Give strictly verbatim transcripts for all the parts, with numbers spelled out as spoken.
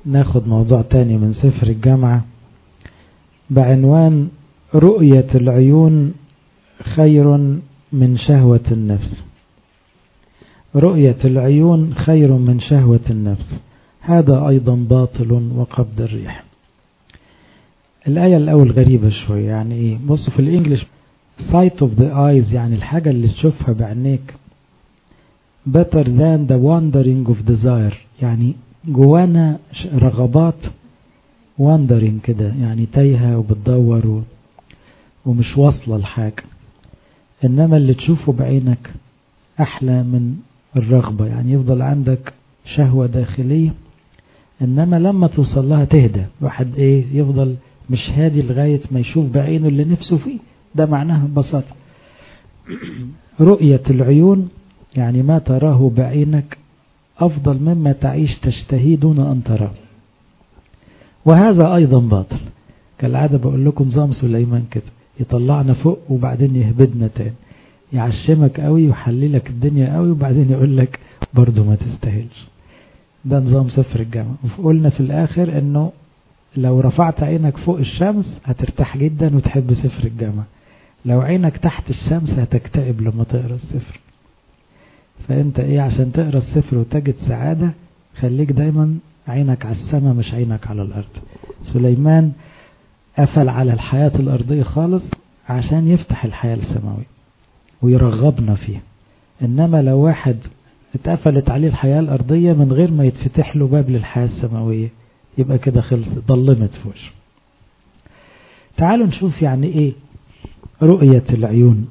ناخد موضوع تاني من سفر الجامعة بعنوان رؤية العيون خير من شهوة النفس. رؤية العيون خير من شهوة النفس، هذا أيضا باطل وقبض الريح. الآية الأول غريبة شوية، يعني إيه؟ بصوا في الإنجليش sight of the eyes يعني الحاجة اللي تشوفها بعينيك better than the wandering of desire، يعني جوانا رغبات wandering كده، يعني تايهة وبتدور و... ومش واصلة لحاجة، إنما اللي تشوفه بعينك أحلى من الرغبة، يعني يفضل عندك شهوة داخلية إنما لما توصل لها تهدى. واحد إيه يفضل مش هادي لغاية ما يشوف بعينه اللي نفسه فيه، ده معناها ببساطة. رؤية العيون يعني ما تراه بعينك أفضل مما تعيش تشتهي دون أن تراه، وهذا أيضا باطل. كالعادة بقول لكم نظام سليمان كده، يطلعنا فوق وبعدين يهبدنا تاني، يعشمك قوي ويحللك الدنيا قوي وبعدين يقول لك برضو ما تستاهلش. ده نظام سفر الجامعة. وقلنا في الآخر أنه لو رفعت عينك فوق الشمس هترتاح جدا وتحب سفر الجامعة، لو عينك تحت الشمس هتكتئب لما تقرأ السفر. فأنت إيه عشان تقرأ السفر وتجد سعادة خليك دايما عينك على السماء مش عينك على الأرض. سليمان قفل على الحياة الأرضية خالص عشان يفتح الحياة السماوية ويرغبنا فيها، إنما لو واحد اتقفلت عليه الحياة الأرضية من غير ما يتفتح له باب للحياة السماوية يبقى كده خلص، ضلمت فوش. تعالوا نشوف يعني إيه رؤية العيون.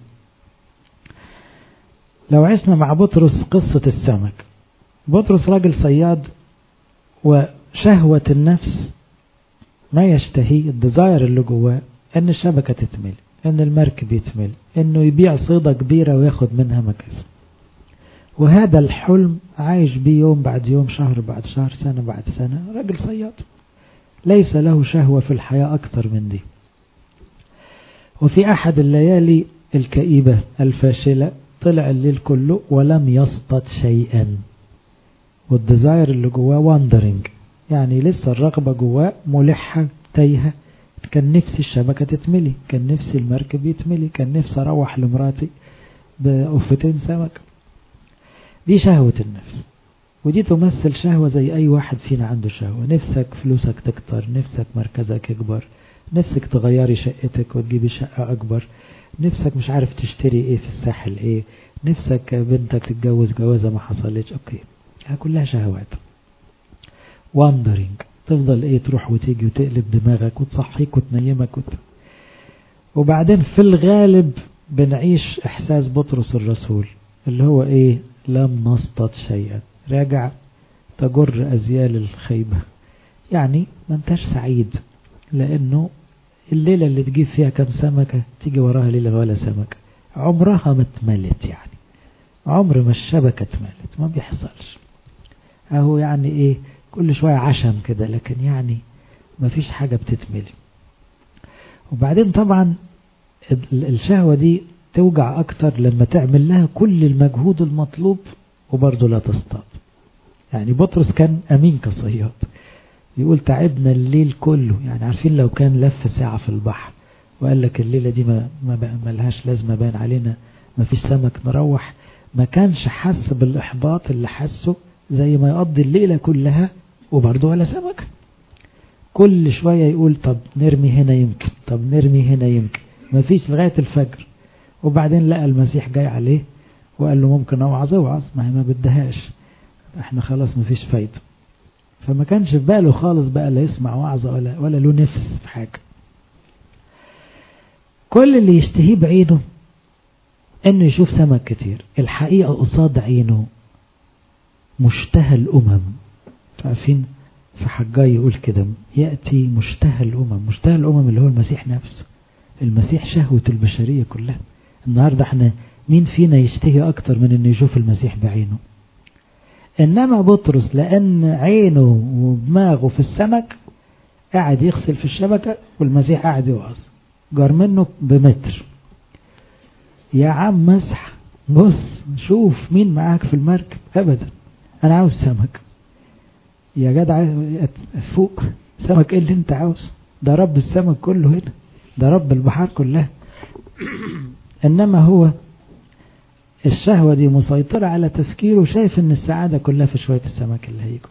لو عشنا مع بطرس قصة السمك، بطرس راجل صياد وشهوة النفس ما يشتهي الدزاير اللي جواه ان الشبكة تتمل، ان المركب يتمل، انه يبيع صيدة كبيرة وياخد منها مكاسب، وهذا الحلم عايش بيه يوم بعد يوم، شهر بعد شهر، سنة بعد سنة. راجل صياد ليس له شهوة في الحياة أكثر من دي. وفي أحد الليالي الكئيبة الفاشلة طلع الليل كله ولم يصطاد شيئا، والدزاير اللي جواه واندرينج، يعني لسه الرغبة جواه ملحة تايهة. كان نفسي الشبكة تتملي، كان نفسي المركب يتملي، كان نفسي أروح لمراتي بقفتين سمك. دي شهوة النفس، ودي تمثل شهوة زي أي واحد فينا عنده شهوة. نفسك فلوسك تكتر، نفسك مركزك يكبر، نفسك تغيري شقتك وتجيبي شقة أكبر، نفسك مش عارف تشتري ايه في الساحل ايه، نفسك بنتك تتجوز جوازة ما حصلتش. اوكي ها كلها شهوات واندرينج، تفضل ايه تروح وتيجي وتقلب دماغك وتصحيك وتنيمك وت... وبعدين في الغالب بنعيش احساس بطرس الرسول اللي هو ايه لم نصطاد شيئا، راجع تجر ازيال الخيبة، يعني ما انتش سعيد لانه الليلة اللي تجيب فيها كم سمكة تيجي وراها ليلة ولا سمكة، عمرها ما اتملت، يعني عمر ما الشبكة اتملت، ما بيحصلش. اهو يعني ايه كل شوية عشم كده، لكن يعني ما فيش حاجة بتتملي. وبعدين طبعا الشهوة دي توجع اكتر لما تعمل لها كل المجهود المطلوب وبرضه لا تصطاد. يعني بطرس كان امين كصياد، يقول تعبنا الليل كله، يعني عارفين لو كان لف ساعة في البحر وقال لك الليلة دي ما, ما لهاش لازمة بان علينا ما فيش سمك نروح، ما كانش حس بالإحباط اللي حسه زي ما يقضي الليلة كلها وبرضه ولا سمك. كل شوية يقول طب نرمي هنا يمكن، طب نرمي هنا يمكن، ما فيش لغاية الفجر. وبعدين لقى المسيح جاي عليه وقال له ممكن اوعظ اوعظ، ما هي ما بدهاش، احنا خلاص ما فيش فايدة. فما كانش في باله خالص بقى لا يسمع وعظة ولا, ولا له نفس في حاجة. كل اللي يشتهيه بعينه انه يشوف سمك كتير، الحقيقة قصاد عينه مشتهى الأمم. عارفين في حجاي يقول كده يأتي مشتهى الأمم، مشتهى الأمم اللي هو المسيح نفسه. المسيح شهوة البشرية كلها. النهاردة احنا مين فينا يشتهي أكتر من انه يشوف المسيح بعينه؟ إنما بطرس لأن عينه ودماغه في السمك قاعد يغسل في الشبكة والمسيح قاعد يوعظ، جار منه بمتر. يا عم مسح، بص شوف مين معاك في المركب، أبدا أنا عاوز سمك. يا جدع فوق، سمك ايه اللي انت عاوز؟ ده رب السمك كله هنا، ده رب البحار كلها. انما هو الشهوة دي مسيطرة على تفكيره وشايف ان السعادة كلها في شوية السمك اللي هيجوا.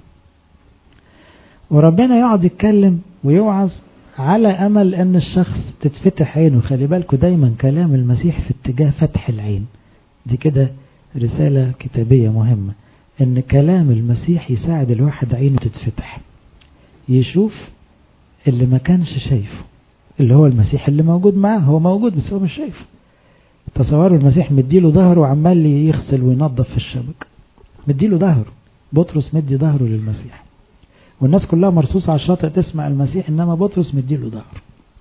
وربنا يقعد يتكلم ويوعظ على امل ان الشخص تتفتح عينه. خلي بالكوا دايما كلام المسيح في اتجاه فتح العين. دي كده رسالة كتابية مهمة، ان كلام المسيح يساعد الواحد عينه تتفتح، يشوف اللي ما كانش شايفه، اللي هو المسيح اللي موجود معاه. هو موجود بس هو مش شايفه. تصوروا المسيح مديله ظهره وعمال يغسل وينظف في الشبك، مديله ظهره. بطرس مدي ظهره للمسيح، والناس كلها مرصوصة على الشاطئ تسمع المسيح، انما بطرس مديله ظهره،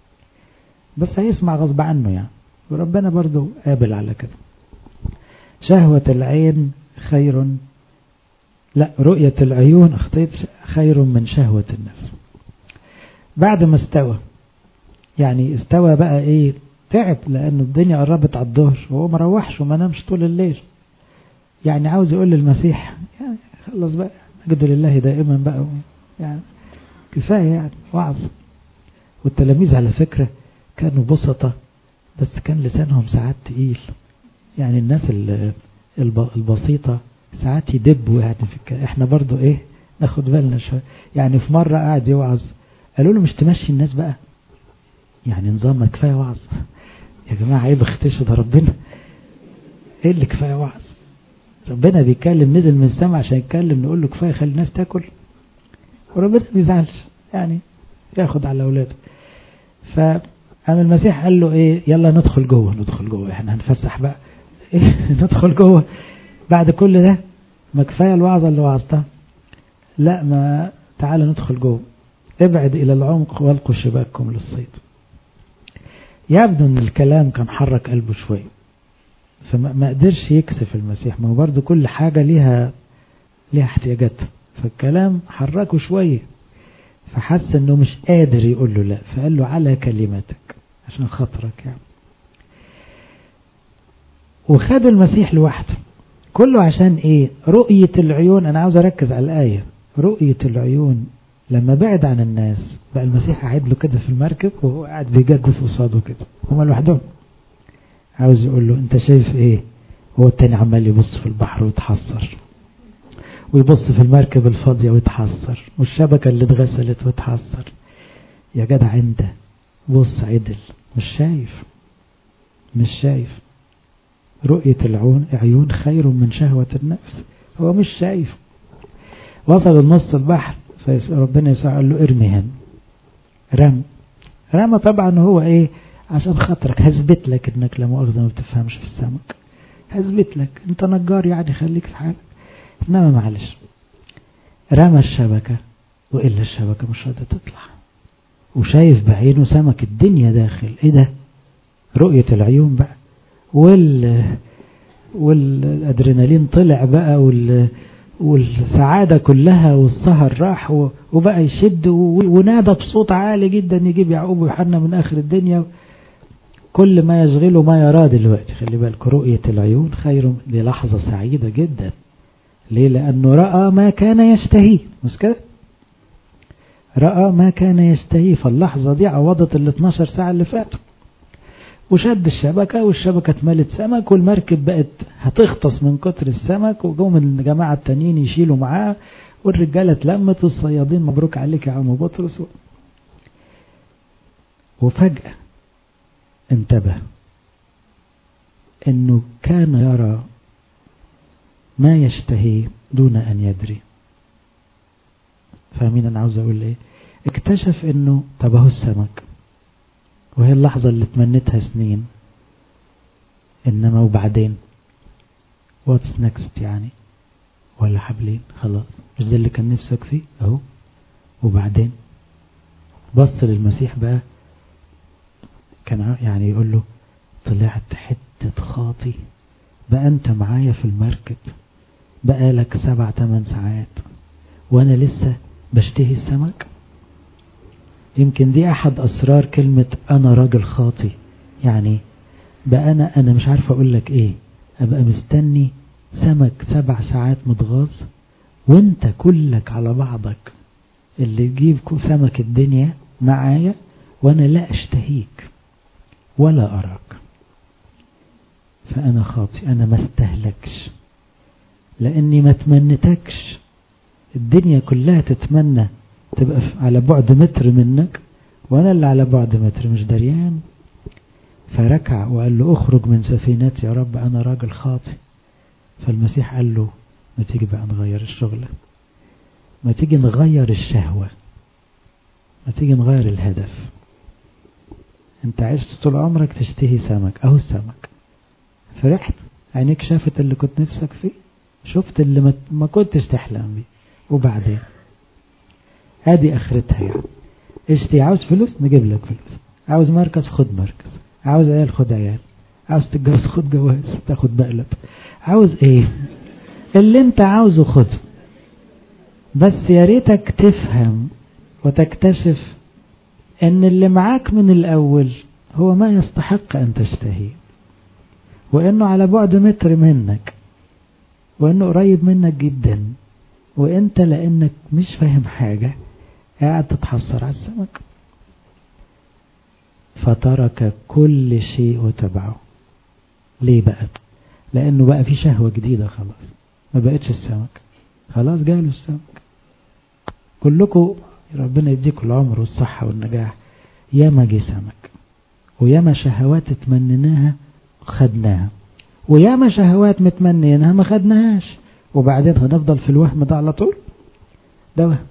بس هيسمع غصب عنه يعني. وربنا برضو قابل على كده. شهوة العين خير، لا رؤية العيون اخطيت، خير من شهوة النفس. بعد ما استوى، يعني استوى بقى ايه، تعب لأن الدنيا قربت على الظهر وهو ما روحش وما نامش طول الليل. يعني عاوز يقول للمسيح يعني خلص بقى، مجد لله دائما بقى، يعني كفاية يعني وعظ. والتلاميذ على فكرة كانوا بسطة، بس كان لسانهم ساعات تقيل. يعني الناس البسيطة ساعات يدبوا يعني في الكلام. احنا برضو ايه ناخد بالنا شوية. يعني في مرة قاعد يوعظ، قالوا له مش تمشي الناس بقى، يعني نظام كفاية وعظ يا جماعة، عيب اختشوا ده ربنا، ايه اللي كفاية وعظ؟ ربنا بيتكلم، نزل من السماء عشان يتكلم، نقول له كفاية خلي الناس تاكل؟ وربنا بيزعلش يعني، ياخد على اولاده. فقام المسيح قال له ايه، يلا ندخل جوه. ندخل جوه احنا هنفسح بقى إيه ندخل جوه بعد كل ده؟ ما كفاية الوعظة اللي وعظتها؟ لا، ما تعالى ندخل جوه. ابعد الى العمق والقوا شباككم للصيد. يبدو ان الكلام كان حرك قلبه شوي، فما قدرش يكسف المسيح. ما هو برضو كل حاجة ليها ليها احتياجاتها، فالكلام حركه شوية، فحس انه مش قادر يقول له لا، فقال له على كلماتك عشان خاطرك يعني. وخد المسيح لوحده كله عشان ايه؟ رؤية العيون. انا عاوز اركز على الآية، رؤية العيون. لما بعد عن الناس بقى المسيح قاعد له كده في المركب، وهو قاعد بيجدف قصاده كده، هما لوحدهم. عاوز يقول له انت شايف ايه؟ هو التاني عمال يبص في البحر ويتحسر، ويبص في المركب الفاضية ويتحسر، والشبكة اللي اتغسلت ويتحسر. يا جدع انت بص عدل، مش شايف مش شايف رؤية العيون عيون خير من شهوة النفس. هو مش شايف. وصل النص البحر، فربنا يسوع قال له ارمي هنا. رمى رمى طبعا هو ايه؟ عشان خاطرك، هثبت لك انك لا مؤاخذة ما بتفهمش في السمك، هثبت لك انت نجار يعني، خليك في حالك. انما معلش، رمى الشبكة، وإلا الشبكة مش راضية تطلع، وشايف بعينه سمك الدنيا داخل. ايه ده؟ رؤية العيون بقى، وال والادرينالين طلع بقى، وال والسعادة كلها، والسهر راح، وبقى يشد ونادى بصوت عالي جدا يجيب يعقوب ويوحنا من آخر الدنيا. كل ما يشغله ما يراه دلوقتي. خلي بالك، رؤية العيون خير. دي لحظة سعيدة جدا. ليه؟ لأنه رأى ما كان يشتهي، مش كده؟ رأى ما كان يشتهي. فاللحظة دي عوضت ال اتناشر ساعة اللي فاتوا. وشد الشبكة، والشبكة اتملت سمك، والمركب بقت هتغطس من كتر السمك، وجوم الجماعة التانيين يشيلوا معاه، والرجالة اتلمت، والصيادين مبروك عليك يا عم بطرس. وفجأة انتبه انه كان يرى ما يشتهي دون ان يدري. فاهمين انا عاوز اقول ايه؟ اكتشف انه طب اهو السمك، وهي اللحظة اللي تمنتها سنين، انما وبعدين what's next يعني؟ ولا حبلين خلاص، مش ده اللي كان نفسك فيه اهو. وبعدين بص للمسيح بقى، كان يعني يقول له طلعت حتة خاطي بقى، انت معايا في المركب بقالك سبع تمن ساعات وانا لسه بشتهي السمك. يمكن دي احد اسرار كلمة انا راجل خاطي. يعني بقى انا انا مش عارف اقول لك ايه، ابقى مستني سمك سبع ساعات متغاظ، وانت كلك على بعضك اللي تجيب سمك الدنيا معايا وانا لا اشتهيك ولا اراك، فانا خاطئ، انا ما استهلكش لاني ما تمنتكش. الدنيا كلها تتمنى تبقى على بعد متر منك وانا اللي على بعد متر مش دريان. فركع وقال له اخرج من سفينتي يا رب انا راجل خاطئ. فالمسيح قال له ما تيجي بقى نغير الشغلة، ما تيجي نغير الشهوة، ما تيجي نغير الهدف. انت عشت طول عمرك تشتهي سمك، اهو السمك، فرحت عينيك شافت اللي كنت نفسك فيه، شفت اللي ما, ما كنتش تحلم بيه، وبعدين هذه اخرتها. يعني اشتي، عاوز فلوس نجيب لك فلوس، عاوز مركز خد مركز، عاوز عيال خد عيال، عاوز تتجوز خد جواز تاخد مقلب، عاوز ايه اللي انت عاوزه خده. بس يا ريتك تفهم وتكتشف ان اللي معاك من الاول هو ما يستحق ان تشتهيه، وانه على بعد متر منك، وانه قريب منك جدا، وانت لانك مش فاهم حاجة قاعد تتحسر على السمك. فترك كل شيء وتبعه. ليه بقى؟ لانه بقى في شهوة جديدة، خلاص ما بقتش السمك، خلاص جاله السمك. كلكم ربنا يديكم العمر والصحة والنجاح، ياما جه سمك، وياما شهوات اتمنيناها خدناها، وياما شهوات متمنينها ما خدناهاش، وبعدين هنفضل في الوهم ده على طول. ده وهم.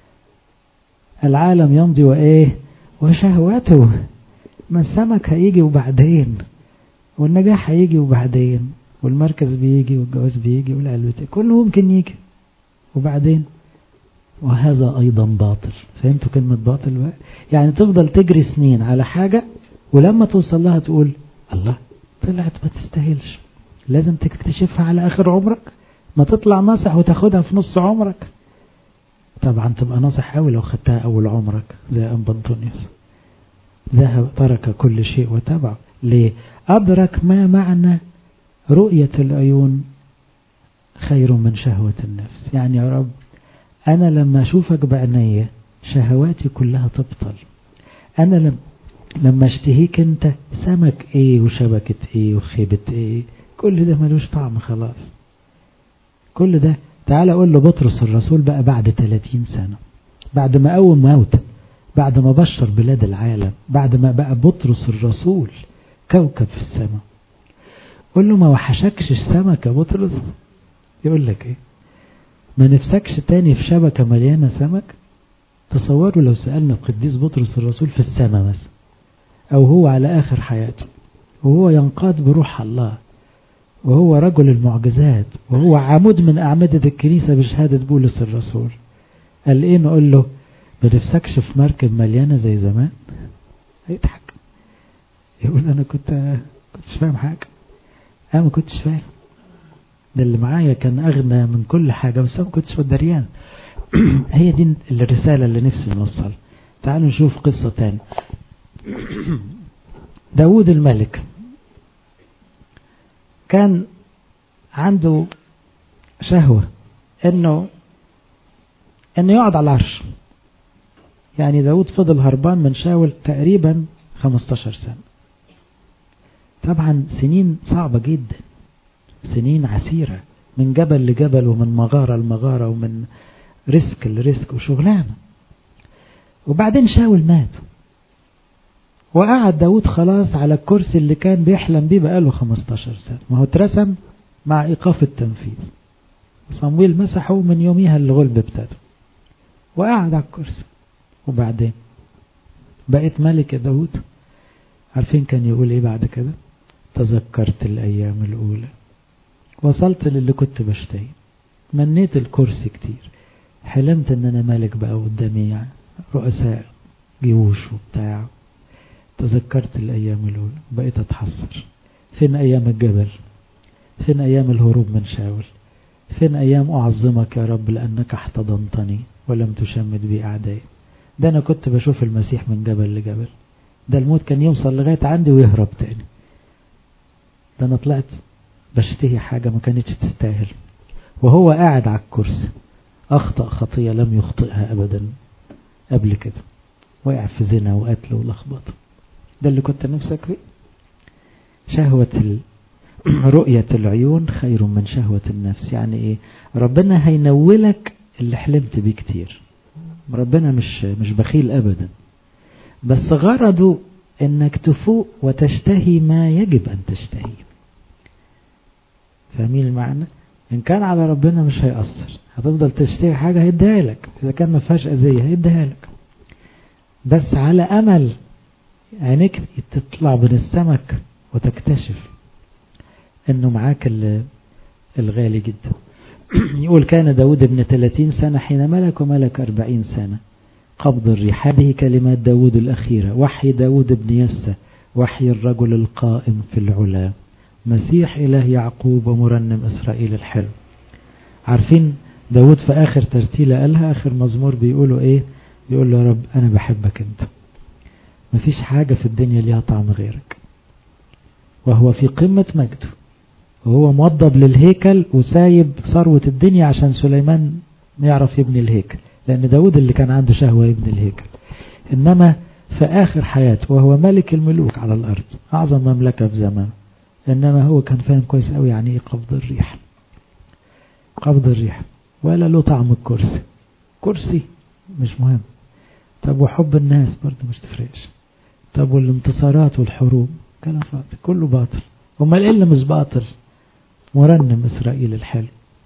العالم يمضي وايه وشهواته. ما السمك هيجي وبعدين، والنجاح هيجي وبعدين، والمركز بيجي، والجواز بيجي، والعلوة كله ممكن يجي وبعدين. وهذا ايضا باطل. فهمتوا كلمة باطل بقى؟ يعني تفضل تجري سنين على حاجة، ولما توصل لها تقول الله طلعت ما تستاهلش، لازم تكتشفها على اخر عمرك، ما تطلع ناصح وتاخدها في نص عمرك. طبعا تبقى ناصح قوي لو خدتها اول عمرك زي أنبا أنطونيوس. ذهب ترك كل شيء وتبعه. ليه؟ أدرك ما معنى رؤية العيون خير من شهوة النفس. يعني يا رب أنا لما أشوفك بعناية شهواتي كلها تبطل. أنا لما اشتهيك أنت سمك إيه وشبكة إيه وخيبة إيه، كل ده ملوش طعم خلاص. كل ده تعال أقول له بطرس الرسول بقى بعد ثلاثين سنة، بعد ما قوم موت، بعد ما بشر بلاد العالم، بعد ما بقى بطرس الرسول كوكب في السماء، قول له ما وحشكش السمك يا بطرس؟ يقول لك ايه؟ ما نفسكش تاني في شبكة مليانة سمك؟ تصوروا لو سألنا القديس بطرس الرسول في السماء مثلا، او هو على اخر حياته وهو ينقاد بروح الله، وهو رجل المعجزات، وهو عمود من أعمدة الكنيسة بشهادة بولس الرسول، قال ايه؟ نقول له بنفسكش في مركب مليانة زي زمان؟ هيضحك يقول انا كنت كنتش فاهم حاجة، انا ما كنتش فاهم، ده اللي معايا كان اغنى من كل حاجة بس انا ما كنتش دريان. هي دي الرسالة اللي نفسي نوصل. تعالوا نشوف قصة تاني. داود الملك كان عنده شهوة انه انه يقعد على العرش. يعني داود فضل هربان من شاول تقريبا خمستاشر سنة. طبعا سنين صعبة جدا، سنين عسيرة، من جبل لجبل ومن مغارة لمغارة ومن ريسك لريسك وشغلانة. وبعدين شاول مات، وقعد داود خلاص على الكرسي اللي كان بيحلم بيه بقاله خمستاشر سنة. ما هو اترسم مع إيقاف التنفيذ، صمويل مسحه من يوميها الغلب ابتدى، وقعد على الكرسي. وبعدين بقيت ملك يا داود. عارفين كان يقول ايه بعد كده؟ تذكرت الأيام الأولى، وصلت للي كنت بشتهي، منيت الكرسي كتير، حلمت ان انا ملك بقى قدامي يعني رؤساء جيوش وبتاع. تذكرت الأيام الأولى، بقيت أتحسر. فين أيام الجبل؟ فين أيام الهروب من شاول؟ فين أيام أعظمك يا رب لأنك احتضنتني ولم تشمت بي أعدائي؟ ده أنا كنت بشوف المسيح من جبل لجبل، ده الموت كان يوصل لغاية عندي ويهرب تاني. ده أنا طلعت بشتهي حاجة ما كانتش تستاهل. وهو قاعد على الكرسي أخطأ خطية لم يخطئها أبدا قبل كده، وقع في زنا وقتل ولخبطه. ده اللي كنت نفسك فيه. شهوة ال... رؤية العيون خير من شهوة النفس. يعني ايه؟ ربنا هينولك اللي حلمت بيه كتير. ربنا مش مش بخيل ابدا، بس غرضه انك تفوق وتشتهي ما يجب ان تشتهي. فاهمين المعنى؟ ان كان على ربنا مش هيأثر، هتفضل تشتهي حاجة هيديها لك، اذا كان ما فيهاش اذية هيديها لك، بس على امل عينيك تطلع من السمك وتكتشف انه معاك الغالي جدا. يقول كان داود ابن ثلاثين سنة حين ملك، وملك أربعين سنة. قبض الريح، هذه كلمات داود الأخيرة. وحي داود ابن يسى، وحي الرجل القائم في العلا، مسيح إله يعقوب ومرنم إسرائيل الحلو. عارفين داود في آخر ترتيلة قالها، آخر مزمور بيقولوا إيه؟ بيقول له يا رب أنا بحبك أنت، مفيش حاجة في الدنيا ليها طعم غيرك. وهو في قمة مجده، وهو موضب للهيكل وسايب ثروة الدنيا عشان سليمان يعرف يبني الهيكل، لأن داود اللي كان عنده شهوة يبني الهيكل. إنما في آخر حياته وهو ملك الملوك على الأرض، أعظم مملكة في زمانه، إنما هو كان فاهم كويس قوي يعني إيه قبض الريح. قبض الريح ولا له طعم الكرسي. كرسي مش مهم. طب وحب الناس برضه مش تفرقش. طب والانتصارات والحروب كلام فاضي، كله باطل. امال ايه اللي مش باطل؟ مرنم إسرائيل الحلو،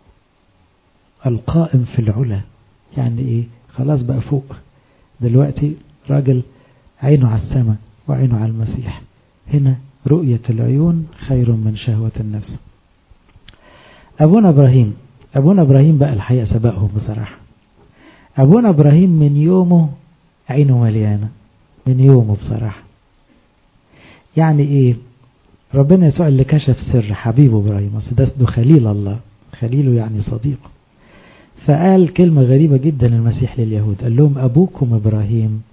القائم في العلا. يعني ايه؟ خلاص بقى فوق دلوقتي، راجل عينه على السماء وعينه على المسيح. هنا رؤية العيون خير من شهوة النفس. أبونا إبراهيم أبونا إبراهيم بقى الحقيقة سبقهم بصراحة. أبونا إبراهيم من يومه عينه مليانة، من يومه بصراحة. يعني ايه؟ ربنا يسوع اللي كشف سر حبيبه إبراهيم، ده خليل الله، خليله يعني صديقه. فقال كلمة غريبة جدا المسيح لليهود، قال لهم أبوكم إبراهيم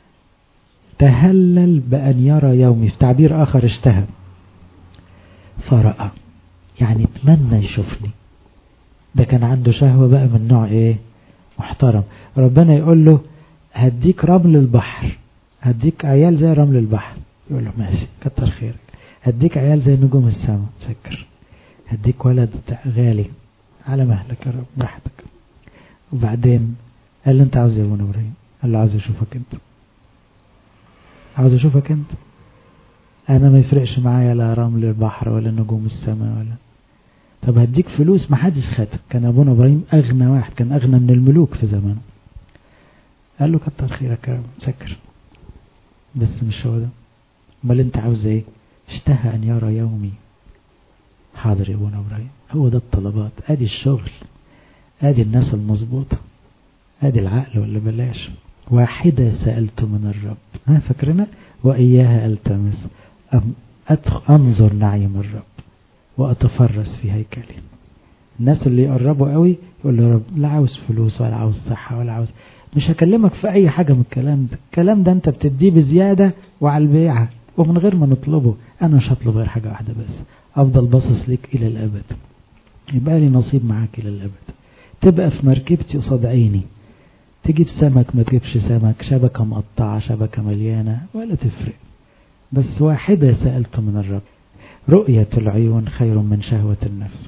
تهلل بأن يرى يومي، في تعبير آخر اشتهى فرأى، يعني اتمنى يشوفني. ده كان عنده شهوة بقى من نوع ايه؟ محترم. ربنا يقول له هديك رمل البحر، هديك عيال زي رمل البحر، يقول له ماشي كتر خيرك. هديك عيال زي نجوم السماء، شكر. هديك ولد غالي، على مهلك يا رب براحتك. وبعدين قال له انت عاوز يا ابونا ابراهيم؟ قال له عاوز اشوفك انت، عاوز اشوفك انت. انا ما يفرقش معايا لا رمل البحر ولا نجوم السماء ولا. طب هديك فلوس ما حدش خدها. كان ابونا ابراهيم اغنى واحد، كان اغنى من الملوك في زمانه. قال له كتر خيرك يا رب، شكر، بس مش هو ده. امال انت عاوز ايه؟ اشتهى ان يرى يومي. حاضر يا ابونا ابراهيم، هو ده الطلبات، ادي الشغل، ادي الناس المظبوطه، ادي العقل ولا بلاش. واحدة سألت من الرب، ها فاكرنا؟ وإياها ألتمس، أنظر نعيم الرب وأتفرس في هيكله. الناس اللي يقربوا قوي يقول له رب لا عاوز فلوس ولا عاوز صحة ولا عاوز، مش هكلمك في أي حاجة من الكلام ده. الكلام ده أنت بتديه بزيادة وعلى البيعة ومن غير ما نطلبه. أنا مش هطلب غير حاجة واحدة بس، أفضل باصص لك إلى الأبد، يبقى لي نصيب معاك إلى الأبد، تبقى في مركبتي قصاد عيني، تجيب سمك ما تجيبش سمك، شبكة مقطعة شبكة مليانة ولا تفرق، بس واحدة سألت من الرب. رؤية العيون خير من شهوة النفس.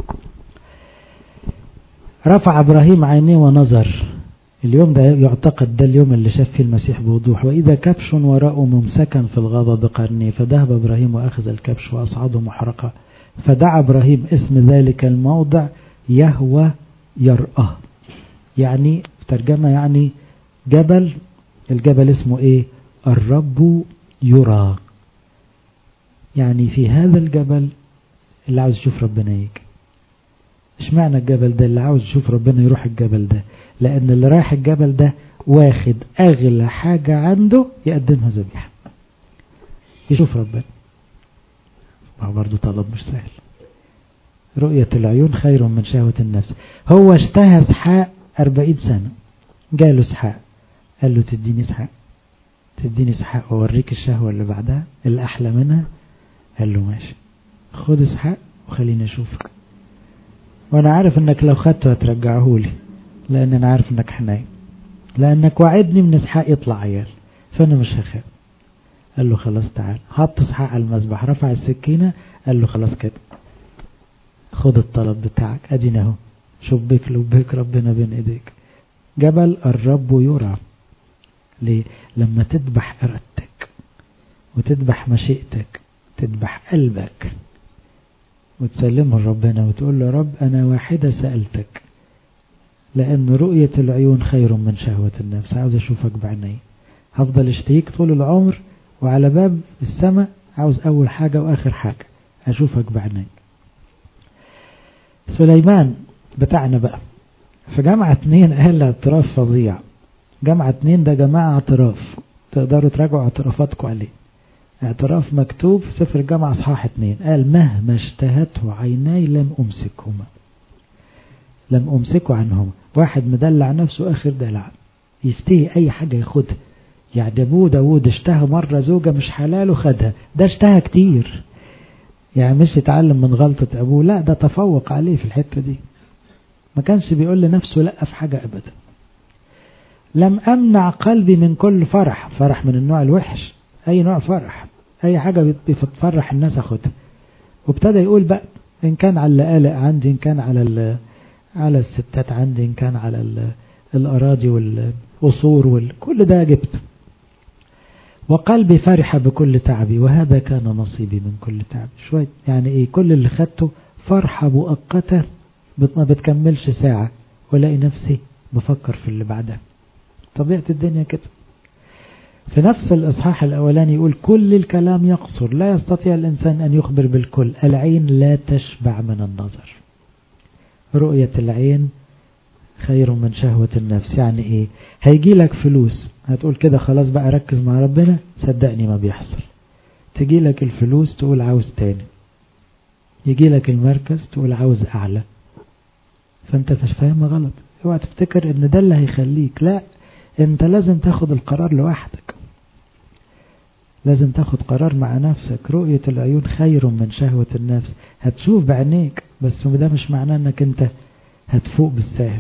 رفع إبراهيم عينيه ونظر. اليوم ده يعتقد ده اليوم اللي شاف فيه المسيح بوضوح. وإذا كبش وراءه ممسكا في الغابة بقرنه، فذهب إبراهيم وأخذ الكبش وأصعده محرقة. فدعا إبراهيم اسم ذلك الموضع يهوى يرأه، يعني ترجمة يعني جبل، الجبل اسمه ايه؟ الرب يرى. يعني في هذا الجبل اللي عاوز يشوف ربنا يجي. ايش معنى الجبل ده؟ اللي عاوز يشوف ربنا يروح الجبل ده، لان اللي رايح الجبل ده واخد اغلى حاجة عنده يقدمها ذبيحة، يشوف ربنا. ما هو برضو طلب مش سهل. رؤية العيون خير من شهوة النفس. هو اشتهى اسحاق أربعين سنة، جاله اسحاق، قال له تديني اسحاق، تديني اسحاق ووريك الشهوة اللي بعدها اللي أحلى منها. قال له ماشي، خد اسحاق وخليني أشوفك، وأنا عارف أنك لو خدته هترجعه لي، لأن أنا عارف أنك حنين. لأنك وعدني من إسحاق يطلع عيال، فأنا مش هخاف. قال له خلاص تعال. حط إسحاق على المذبح، رفع السكينة، قال له خلاص كده خد الطلب بتاعك، أدينا اهو شبك لبك ربنا بين إيديك. جبل الرب يرى. ليه؟ لما تذبح إرادتك وتذبح مشيئتك، تذبح قلبك وتسلمه لربنا وتقول له رب أنا واحدة سألتك، لأن رؤية العيون خير من شهوة النفس. عاوز أشوفك بعيني، هفضل اشتهيك طول العمر، وعلى باب السماء عاوز أول حاجة وآخر حاجة أشوفك بعيني. سليمان بتاعنا بقى في جامعة اتنين قال اعتراف فظيع. جامعة اتنين ده جماعة اعتراف، تقدروا تراجعوا اعترافاتكم عليه. اعتراف مكتوب في سفر الجامعة اصحاح اتنين، قال مهما اشتهته عيناي لم أمسكهما، لم أمسكه عنهما. واحد مدلع نفسه آخر دلع، يستهي أي حاجة ياخدها. يعني أبوه داود اشتهى مرة زوجة مش حلاله خدها، ده اشتهى كتير. يعني مش يتعلم من غلطة أبوه، لا ده تفوق عليه في الحتة دي. ما كانش بيقول لنفسه لا في حاجة أبدا. لم أمنع قلبي من كل فرح، فرح من النوع الوحش، أي نوع فرح، أي حاجة بتفرح الناس أخدها. وابتدى يقول بقى إن كان على القلق عندي، إن كان على على الستات عندي، إن كان على الأراضي والقصور وكل ده جبت. وقلبي فرح بكل تعبي وهذا كان نصيبي من كل تعب. شوية يعني إيه؟ كل اللي خدته فرحة مؤقتة ما بتكملش ساعة، ولاقي نفسي بفكر في اللي بعدها. طبيعة الدنيا كده. في نفس الإصحاح الأولاني يقول كل الكلام يقصر، لا يستطيع الإنسان أن يخبر بالكل. العين لا تشبع من النظر. رؤية العين خير من شهوة النفس. يعني إيه؟ هيجي لك فلوس هتقول كده خلاص بقى ركز مع ربنا، صدقني ما بيحصل. تجي لك الفلوس تقول عاوز تاني، يجي لك المركز تقول عاوز أعلى. فأنت تفهم غلط. اوعى تفتكر ان ده اللي هيخليك، لا، انت لازم تاخد القرار لوحدك، لازم تاخد قرار مع نفسك. رؤية العيون خير من شهوة النفس. هتشوف بعينيك، بس ده مش معناه انك انت هتفوق بالساهل.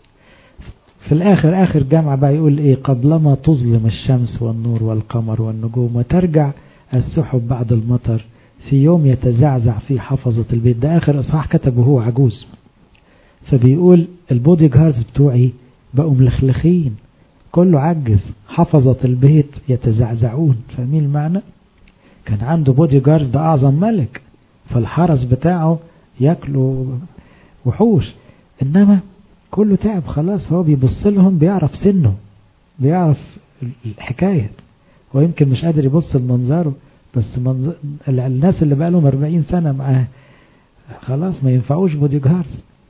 في الاخر اخر جامعة بقى يقول ايه؟ قبلما تظلم الشمس والنور والقمر والنجوم وترجع السحب بعد المطر، في يوم يتزعزع في حفظة البيت. ده اخر اصحاح كتبه هو عجوز، فبيقول البودي جاردز بتوعي بقوا ملخلخين، كله عجز، حفظة البيت يتزعزعون. فاهمين المعنى؟ كان عنده بودي جارد ده أعظم ملك، فالحرس بتاعه ياكلوا وحوش، إنما كله تعب خلاص. هو بيبص لهم، بيعرف سنه، بيعرف الحكاية، ويمكن مش قادر يبص لمنظره، بس منظر الناس اللي بقى لهم أربعين سنة معاه خلاص ما ينفعوش بودي جارد.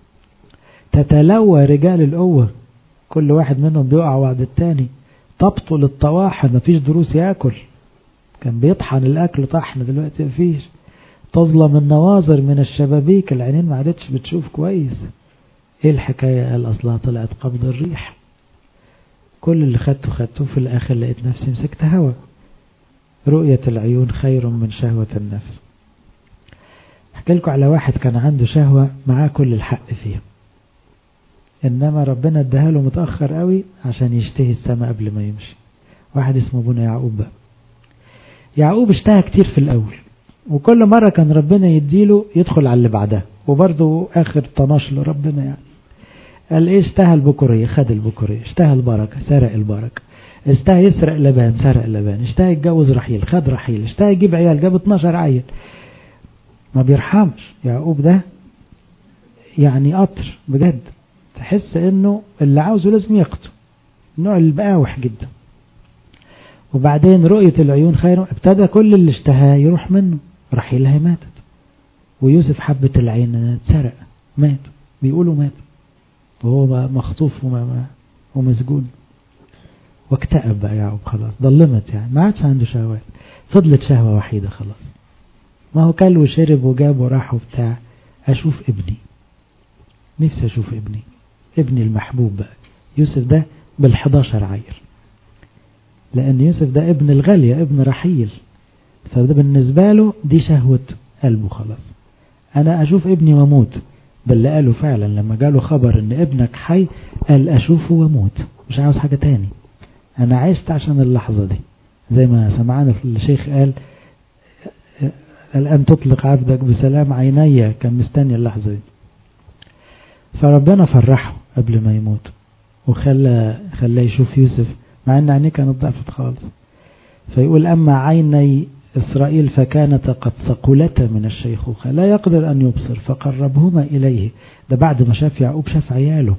تتلوى رجال القوة، كل واحد منهم بيقع بعد التاني. تبطل الطواحن، مفيش دروس ياكل، كان بيطحن الاكل طحن، دلوقتي مفيش. تظلم النواظر من الشبابيك، العينين ما عادتش بتشوف كويس. ايه الحكاية؟ قال اصلها طلعت قبض الريح. كل اللي خدته خدته، في الاخر لقيت نفسي مسكت هوا. رؤية العيون خير من شهوة النفس. احكي لكم على واحد كان عنده شهوة معاه كل الحق فيها، إنما ربنا اداها له متأخر قوي عشان يشتهي السماء قبل ما يمشي. واحد اسمه ابونا يعقوب بقى. يعقوب اشتهى كتير في الأول، وكل مرة كان ربنا يديله يدخل على اللي بعدها، وبرضه آخر طناش لربنا يعني. قال ايه؟ اشتهى البكورية خد البكورية، اشتهى البركة سرق البركة، اشتهى يسرق لبان سرق لبان، اشتهى يتجوز رحيل خد رحيل، اشتهى يجيب عيال جاب اتناشر عيل. ما بيرحمش يعقوب ده، يعني قطر بجد. تحس انه اللي عاوزه لازم ياخده، النوع البقاوح جدا. وبعدين رؤية العيون خير، ابتدى كل اللي اشتهاه يروح منه. رحيلها ماتت، ويوسف حبة العين اتسرق مات، بيقولوا مات وهو مخطوف ومسجون. واكتئب بقى يعقوب، خلاص ضلمت يعني، ما عادش عنده شهوات، فضلت شهوة وحيدة خلاص. ما هو كل وشرب وجاب وراح وبتاع. اشوف ابني، نفسي اشوف ابني، ابني المحبوب بقى يوسف ده بالحداشر عيل، لأن يوسف ده ابن الغالية ابن رحيل، فده بالنسبة له دي شهوة قلبه خلاص. أنا أشوف ابني وموت. ده اللي قاله فعلا لما جاله خبر ان ابنك حي، قال أشوفه وموت. مش عاوز حاجة تاني، أنا عشت عشان اللحظة دي، زي ما سمعنا الشيخ قال الآن تطلق عبدك بسلام عيني، كان مستني اللحظة دي. فربنا فرحه قبل ما يموت وخلى خلاه يشوف يوسف مع أن عينيه كانت ضعفت خالص. فيقول أما عيني إسرائيل فكانت قد ثقلتا من الشيخوخة لا يقدر أن يبصر فقربهما إليه. ده بعد ما شاف يعقوب شاف عياله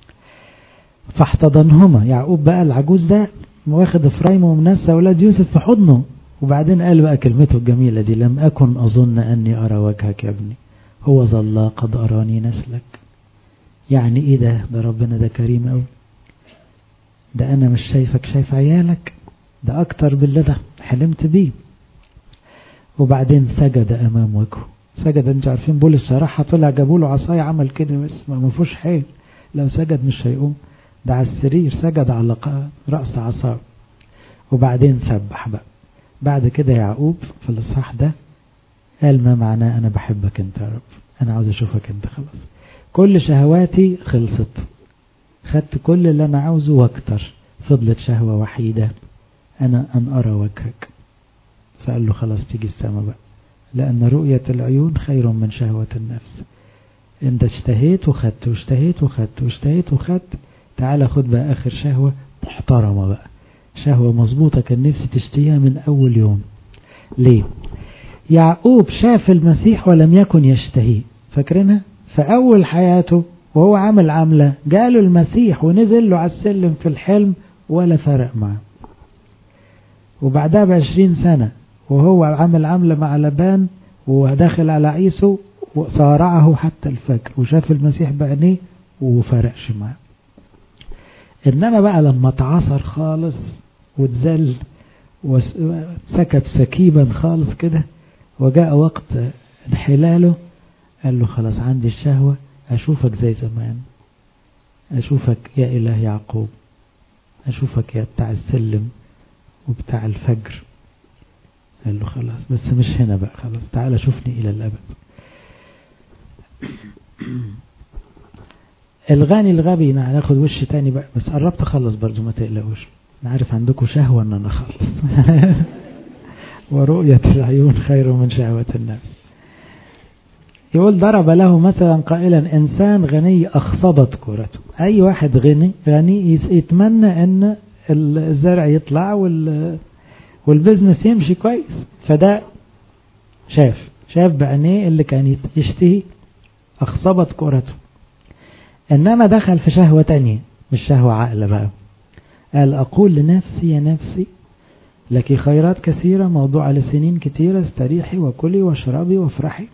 فاحتضنهما. يعقوب بقى العجوز ده واخد إفرايم ومنسى أولاد يوسف في حضنه، وبعدين قال بقى كلمته الجميلة دي: لم أكن أظن أني أرى وجهك يا ابني، هو ظل قد أراني نسلك. يعني إيه ده؟ ده ربنا ده كريم أوي، ده أنا مش شايفك شايف عيالك، ده أكتر بالله ده حلمت بيه. وبعدين سجد أمام وجهه. سجد، انتوا عارفين بولس صراحة طلع جابوا له عصاية عمل كده بس ما فيهوش حيل، لو سجد مش هيقوم، ده على السرير سجد على رأس عصاه. وبعدين سبح بقى. بعد كده يعقوب في الإصحاح ده قال ما معناه أنا بحبك أنت يا رب، أنا عاوز أشوفك أنت، خلاص كل شهواتي خلصت، خدت كل اللي أنا عاوزه واكتر، فضلت شهوة وحيدة أنا أن أرى وجهك. فقال له خلاص تيجي السما بقى، لأن رؤية العيون خير من شهوة النفس. أنت اشتهيت وخدت واشتهيت وخدت واشتهيت وخدت، تعال خد بقى آخر شهوة محترمة بقى، شهوة مظبوطة كان نفسي تشتهيها من أول يوم. ليه؟ يعقوب شاف المسيح ولم يكن يشتهيه، فاكرينها؟ فأول حياته وهو عامل عملة جاله المسيح ونزل له على السلم في الحلم ولا فرق معه. وبعدها بعشرين سنة وهو عامل عملة مع لبان وداخل على عيسو وصارعه حتى الفجر وشاف المسيح بعينيه وفرقش معه. إنما بقى لما تعصر خالص وتزل وسكت سكيبا خالص كده وجاء وقت انحلاله، قال له خلاص عندي الشهوة أشوفك زي زمان، أشوفك يا إله يعقوب، أشوفك يا بتاع السلم وبتاع الفجر. قال له خلاص بس مش هنا بقى، خلاص تعال شوفني إلى الأبد. الغني الغبي هناخد وش تاني بقى، بس قربت أخلص برضو ما تقلقوش، أنا عارف عندكم شهوة أن أنا أخلص. ورؤية العيون خير من شهوة النفس. يقول ضرب له مثلا قائلا إنسان غني أخصبت كرته. أي واحد غني غني يتمنى أن الزرع يطلع وال والبزنس يمشي كويس، فده شاف شاف بعينيه اللي كان يشتهي، أخصبت كرته. إنما دخل في شهوة تانية مش شهوة عقل بقى، قال أقول لنفسي يا نفسي لك خيرات كثيرة موضوعة لسنين كثيرة، استريحي وكلي واشربي وافرحي.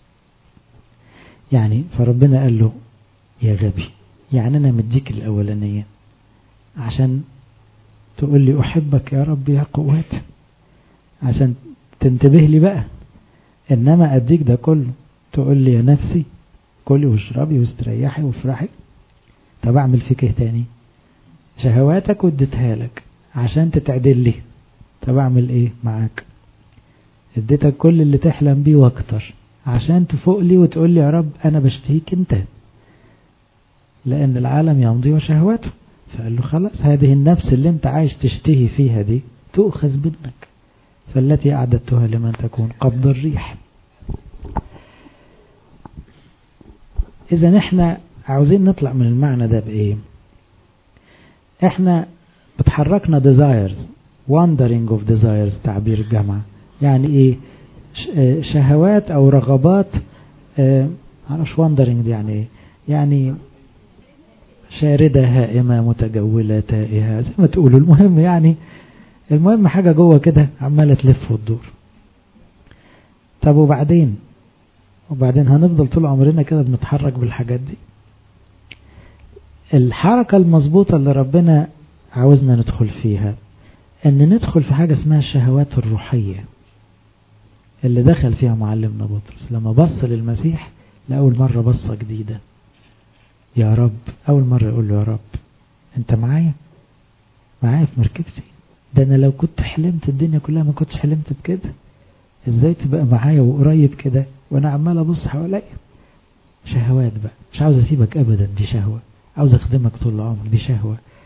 يعني فربنا قال له يا غبي، يعني أنا مديك الأولانية عشان تقول لي أحبك يا رب يا قوات، عشان تنتبه لي بقى، إنما أديك ده كله تقول لي يا نفسي كلي واشربي واستريحي وافرحي. طب أعمل فيك ايه تاني؟ شهواتك وديتها لك عشان تتعدل لي، طب أعمل ايه معاك؟ اديتك كل اللي تحلم بيه واكتر عشان تفوق لي وتقول لي يا رب أنا بشتهيك أنت، لأن العالم يمضي وشهواته. فقال له خلاص هذه النفس اللي انت عايش تشتهي فيها دي تؤخذ منك، فالتي أعددتها لمن تكون قبض الريح. إذا احنا عاوزين نطلع من المعنى ده بإيه؟ احنا بتحركنا desires wandering of desires تعبير الجامعة، يعني ايه؟ شهوات او رغبات، اه معرفش wandering دي يعني ايه، يعني شاردة هائمة متجولة تائهة زي ما تقولوا، المهم يعني المهم حاجة جوه كده عمالة تلف وتدور. طب وبعدين وبعدين هنفضل طول عمرنا كده بنتحرك بالحاجات دي؟ الحركة المظبوطة اللي ربنا عاوزنا ندخل فيها ان ندخل في حاجة اسمها الشهوات الروحية اللي دخل فيها معلمنا بطرس لما بص للمسيح لأول مرة بصة جديدة. يا رب، أول مرة يقول له يا رب أنت معايا معايا في مركبتي، ده أنا لو كنت حلمت الدنيا كلها ما كنتش حلمت بكده، إزاي تبقى معايا وقريب كده وأنا عمال أبص حواليا؟ شهوات بقى، مش عاوز أسيبك أبدا، دي شهوة، عاوز أخدمك طول العمر، دي شهوة،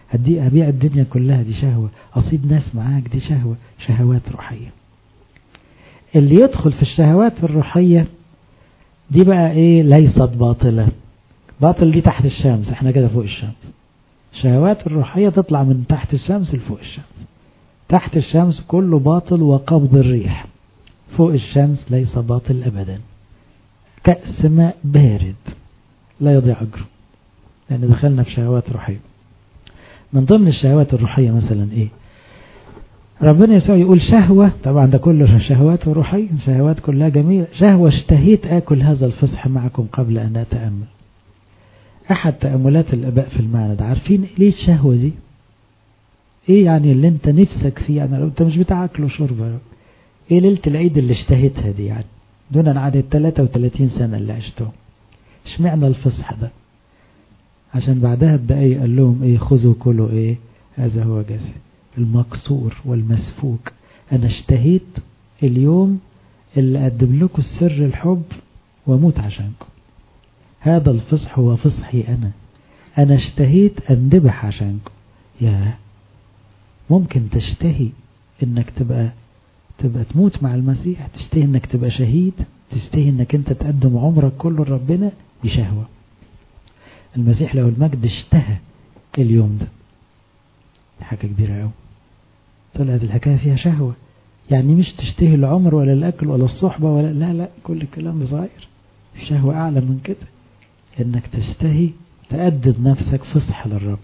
هدي أبيع الدنيا كلها، دي شهوة. أصيب ناس معاك، دي شهوة. شهوات روحية. اللي يدخل في الشهوات الروحية دي بقى ايه؟ ليست باطلة. باطل دي تحت الشمس، احنا كده فوق الشمس. الشهوات الروحية تطلع من تحت الشمس لفوق الشمس. تحت الشمس كله باطل وقبض الريح، فوق الشمس ليس باطل أبدا. كأس ماء بارد لا يضيع أجره، لأن دخلنا في شهوات روحية. من ضمن الشهوات الروحية مثلا ايه؟ ربنا يسوع يقول شهوة، طبعا ده كله شهوات روحية، شهوات كلها جميلة. شهوة اشتهيت آكل هذا الفصح معكم قبل أن أتأمل. أحد تأملات الآباء في المعنى ده. عارفين ليه الشهوة دي؟ ايه يعني اللي انت نفسك فيه؟ يعني لو انت مش بتاع أكل وشرب، ايه ليلة العيد اللي اشتهيتها دي يعني دون عن الثلاثة وثلاثين سنة اللي عشتهم؟ اشمعنى الفصح ده؟ عشان بعدها بدقايق قال لهم ايه؟ خذوا كلوا ايه؟ هذا هو جسدي المكسور والمسفوك. انا اشتهيت اليوم اللي اقدم لكم السر الحب واموت عشانكم. هذا الفصح هو فصحي انا. انا اشتهيت اندبح عشانكم. يا ممكن تشتهي انك تبقى تبقى تموت مع المسيح، تشتهي انك تبقى شهيد، تشتهي انك انت تقدم عمرك كله لربنا. دي شهوة. المسيح له المجد اشتهى اليوم ده. دي حاجة كبيرة قوي. طلعت الحكاية فيها شهوة، يعني مش تشتهي العمر ولا الأكل ولا الصحبة ولا لا لا كل الكلام صغير. في شهوة أعلى من كده، إنك تشتهي تقدم نفسك فصح للرب.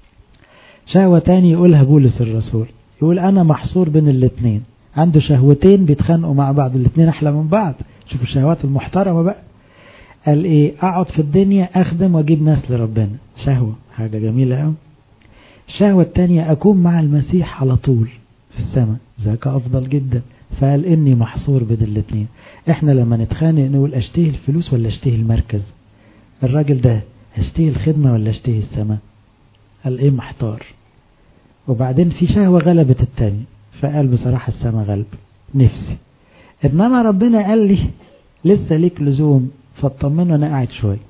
شهوة تاني يقولها بولس الرسول، يقول أنا محصور بين الاثنين. عنده شهوتين بيتخانقوا مع بعض، الاثنين أحلى من بعض. شوفوا الشهوات المحترمة بقى. قال إيه؟ أقعد في الدنيا أخدم وأجيب ناس لربنا، شهوة حاجة جميلة قوي. الشهوة التانية أكون مع المسيح على طول في السماء، ذاك أفضل جدا. فقال إني محصور بين الاثنين. إحنا لما نتخانق نقول أشتهي الفلوس ولا أشتهي المركز؟ الراجل ده أشتهي الخدمة ولا أشتهي السماء؟ قال إيه؟ محتار. وبعدين في شهوة غلبت التاني، فقال بصراحة السماء غلب نفسي. إنما ربنا قال لي لسه ليك لزوم، فاطمنه أنا قاعد شوي.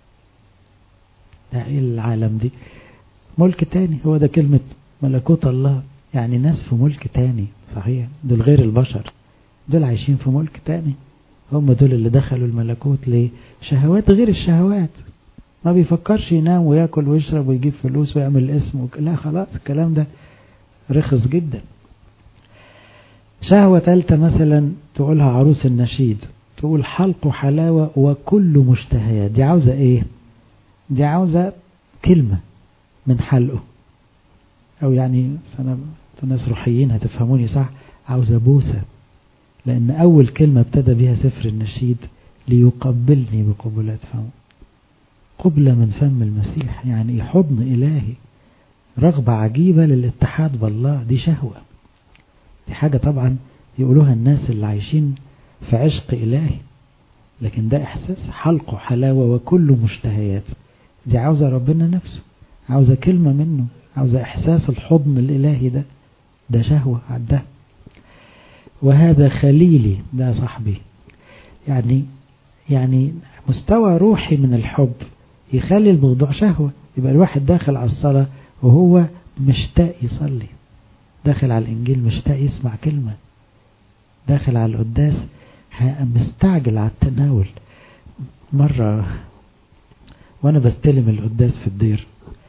ده إيه العالم دي؟ ملك تاني. هو ده كلمة ملكوت الله، يعني ناس في ملك تاني. صحيح دول غير البشر، دول عايشين في ملك تاني. هم دول اللي دخلوا الملكوت. ليه؟ شهوات غير الشهوات. ما بيفكرش ينام ويأكل ويشرب ويجيب فلوس ويعمل اسم وك... لا خلاص الكلام ده رخص جدا. شهوة ثالثة مثلا تقولها عروس النشيد، تقول حلق حلاوة وكل مشتهيات. دي عاوزة ايه؟ دي عاوزة كلمة من حلقه، او يعني انا ناس روحيين هتفهموني صح، عاوزة بوسة. لان اول كلمة ابتدى بها سفر النشيد ليقبلني بقبلات فمه. قبلة من فم المسيح، يعني حضن إلهي، رغبة عجيبة للاتحاد بالله. دي شهوة. دي حاجة طبعا يقولوها الناس اللي عايشين في عشق إلهي، لكن ده إحساس حلق حلاوة وكل مشتهيات. دي عاوزة ربنا نفسه، عاوزة كلمة منه، عاوزة إحساس الحضن الإلهي ده. ده شهوة عده. وهذا خليلي، ده صاحبي. يعني يعني مستوى روحي من الحب يخلي الموضوع شهوة. يبقى الواحد داخل على الصلاة وهو مشتاق يصلي، داخل على الإنجيل مشتاق يسمع كلمة، داخل على القداس مستعجل على التناول. مرة وأنا بستلم القداس في الدير،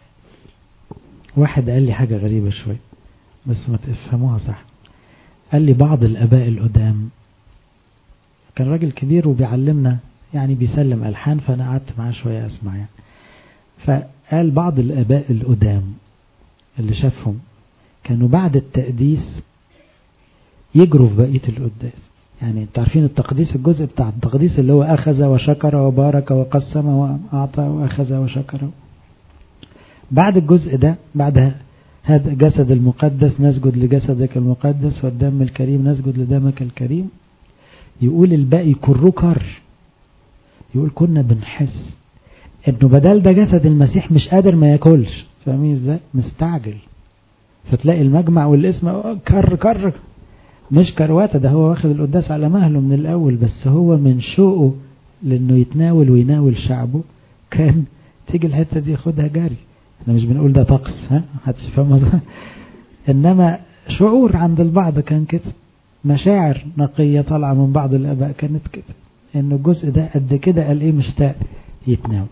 واحد قال لي حاجة غريبة شوي بس ما تفهموها صح. قال لي بعض الآباء القدام، كان راجل كبير وبيعلمنا يعني بيسلم ألحان، فأنا قعدت معاه شوية أسمع يعني. فقال بعض الآباء القدام اللي شافهم كانوا بعد التقديس يجروا في بقية القداس. يعني انتوا عارفين التقديس، الجزء بتاع التقديس اللي هو أخذ وشكر وبارك وقسم وأعطى وأخذ وشكر. بعد الجزء ده، بعد هذا جسد المقدس نسجد لجسدك المقدس والدم الكريم نسجد لدمك الكريم. يقول الباقي كله كر. يقول كنا بنحس انه بدل ده جسد المسيح مش قادر ما ياكلش. فاهمين ازاي؟ مستعجل. فتلاقي المجمع والاسم كر كر، مش كرواتة، ده هو واخد القداس على مهله من الاول، بس هو من شوقه لانه يتناول ويناول شعبه كان تيجي الحتة دي ياخدها جاري احنا مش بنقول ده طقس، ها هتفهم. انما شعور عند البعض كان كده، مشاعر نقية طالعة من بعض الاباء كانت كده، انه الجزء ده قد كده قال ايه مشتاق يتناول.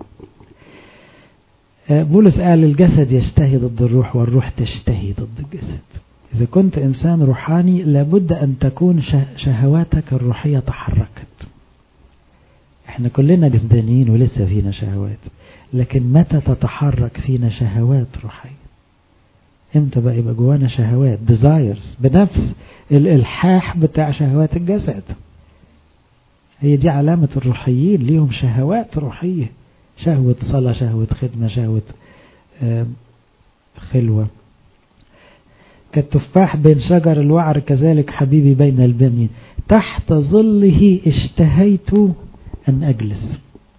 بولس قال الجسد يشتهي ضد الروح والروح تشتهي ضد الجسد. إذا كنت إنسان روحاني لابد أن تكون شهواتك الروحية تحركت. احنا كلنا جسدانيين ولسه فينا شهوات، لكن متى تتحرك فينا شهوات روحية؟ امتى بقى يبقى جوانا شهوات desires بنفس الإلحاح بتاع شهوات الجسد؟ هي دي علامة الروحيين، ليهم شهوات روحية، شهوة صلاة، شهوة خدمة، شهوة خلوة. كالتفاح بين شجر الوعر كذلك حبيبي بين البنين، تحت ظله اشتهيت أن أجلس.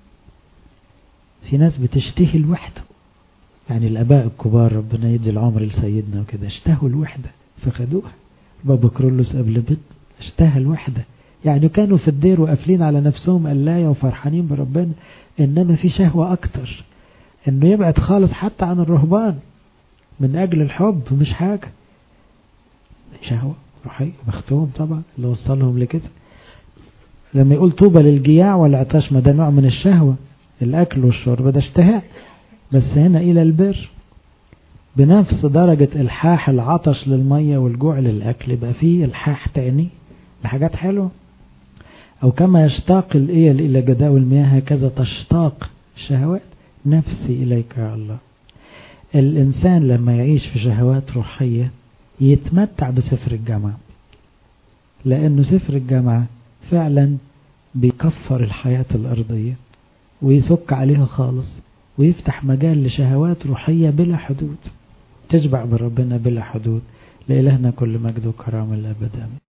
في ناس بتشتهي الوحدة، يعني الآباء الكبار ربنا يدي العمر لسيدنا وكده اشتهوا الوحدة فخدوها. بابا كرولوس قبل بيت اشتهى الوحدة، يعني كانوا في الدير وقافلين على نفسهم قلاية وفرحانين بربنا، إنما في شهوة أكتر إنه يبعد خالص حتى عن الرهبان من أجل الحب، مش حاجة، شهوة روحية. بختهم طبعا اللي وصلهم لكده. لما يقول طوبى للجياع والعطاش، ما ده نوع من الشهوة، الأكل والشرب ده اشتهاء، بس هنا إلى البر بنفس درجة الحاح العطش للمية والجوع للأكل، يبقى فيه الحاح تاني لحاجات حلوة. أو كما يشتاق الإيل إلى جداول المياه هكذا تشتاق الشهوات نفسي إليك يا الله. الإنسان لما يعيش في شهوات روحية يتمتع بسفر الجامعة، لأنه سفر الجامعة فعلا بيكفر الحياة الأرضية ويسك عليها خالص، ويفتح مجال لشهوات روحية بلا حدود، تشبع بربنا بلا حدود. لإلهنا كل مجد وكرامة الأبد.